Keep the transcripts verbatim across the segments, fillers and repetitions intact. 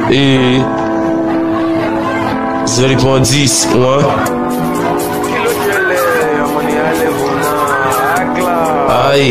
Et zéro point dix, ouais. Aïe.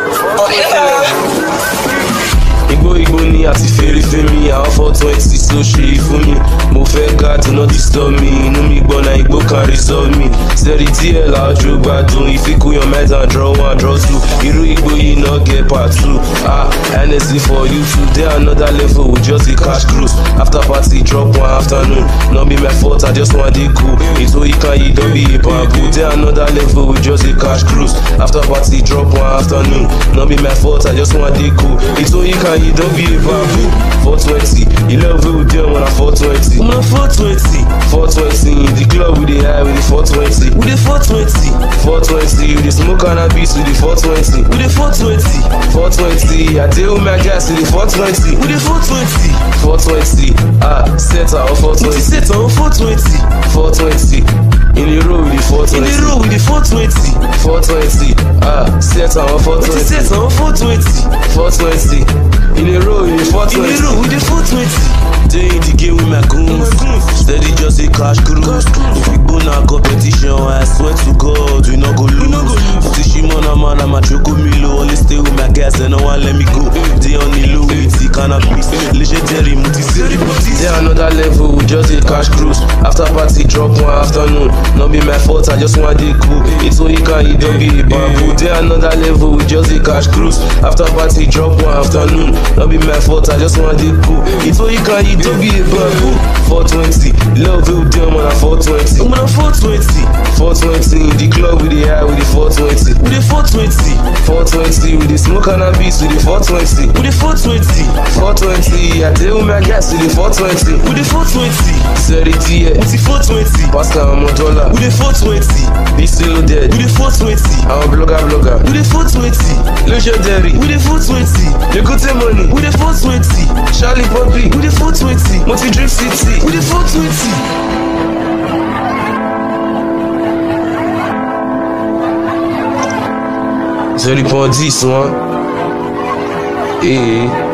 Igbo Igbo ni àti fèrè fèmí, àwọn four twenty so ṣe fún mi. Mo fẹ́ ga to not disturb me, inú mi gbọ́ na Igbo can resolve me. Steady díẹ̀ láàjò gbádùn, ìfikúnyàn mẹ́ta draw one draw two. Irú Igbo yìí no get part two. Ah, N S C for you too, dey another level with just a cash cruise. After party drop one afternoon, no be my fault, I just want dey cool. Ètò ìkan yìí don be a bamboo, dey another level with just a cash cruise. After party drop one afternoon, no be my fault, I just want dey cool. Ètò ìkan yìí don be a bamboo. four twenty, you love it with them when I'm four twenty. I'm on four twenty. four twenty, in the club with the high with the four twenty. With the four twenty. four twenty, with the smoke cannabis with the four twenty. With the four twenty. four twenty, I deal with my gas with the four twenty. With the four twenty. four twenty, ah, set out four twenty. Set out four twenty. four twenty. In the row with the four twenty. In the row with the four twenty. four twenty, ah, set out four twenty. Set out four twenty. four twenty. In the row with the four twenty. In the row with the four twenty. Day in the game with my goons. Steady just a cash cruise. If we go na competition, I swear to God, we not go lose. But the Shimona man, I'm a choco milo. Always stay with my guys and no one let me go. They on the low with the cannabis. Legendary, multi-series. They another level with just a cash cruise. After party drop one afternoon. Not be my fault, I just want to cool. It's so you can eat, don't be a bamboo. They another level with just a cash cruise. After party drop one afternoon. Not be my fault, I just want to cool. It's so you can eat, don't be a bamboo. four twenty, love it with them when I'm four twenty. I'm on four twenty. four twenty, in the club with the high with the four twenty. With the four twenty. four twenty, with the smoke cannabis with the four twenty. With the four twenty. four twenty, I deal with my gas with the four twenty. With the four twenty. thirty díẹ̀. With the four twenty. Pascal Motola. With the four twenty. Be still dead. With the four twenty. I'm a blogger blogger. With the four twenty. Legendary. With the four twenty. You got the money. With the four twenty. Charlie Poppy. With the four twenty. Multi Drip City. With the four twenty. zéro point dix, hein. Et